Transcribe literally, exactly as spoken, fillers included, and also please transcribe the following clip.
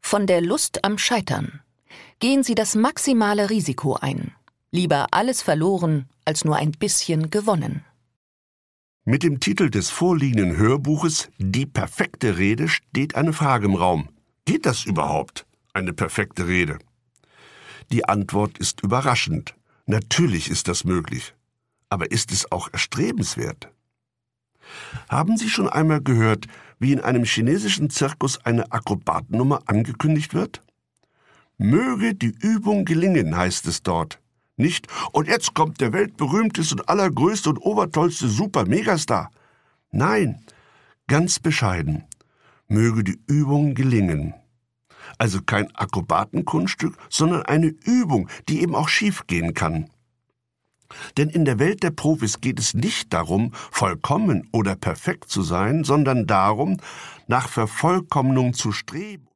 Von der Lust am Scheitern. Gehen Sie das maximale Risiko ein. Lieber alles verloren, als nur ein bisschen gewonnen. Mit dem Titel des vorliegenden Hörbuches »Die perfekte Rede« steht eine Frage im Raum. Geht das überhaupt, eine perfekte Rede? Die Antwort ist überraschend. Natürlich ist das möglich. Aber ist es auch erstrebenswert? Haben Sie schon einmal gehört, wie in einem chinesischen Zirkus eine Akrobatennummer angekündigt wird? Möge die Übung gelingen, heißt es dort. Nicht, und jetzt kommt der weltberühmteste und allergrößte und obertollste Super-Megastar. Nein, ganz bescheiden. Möge die Übung gelingen. Also kein Akrobatenkunststück, sondern eine Übung, die eben auch schiefgehen kann. Denn in der Welt der Profis geht es nicht darum, vollkommen oder perfekt zu sein, sondern darum, nach Vervollkommnung zu streben.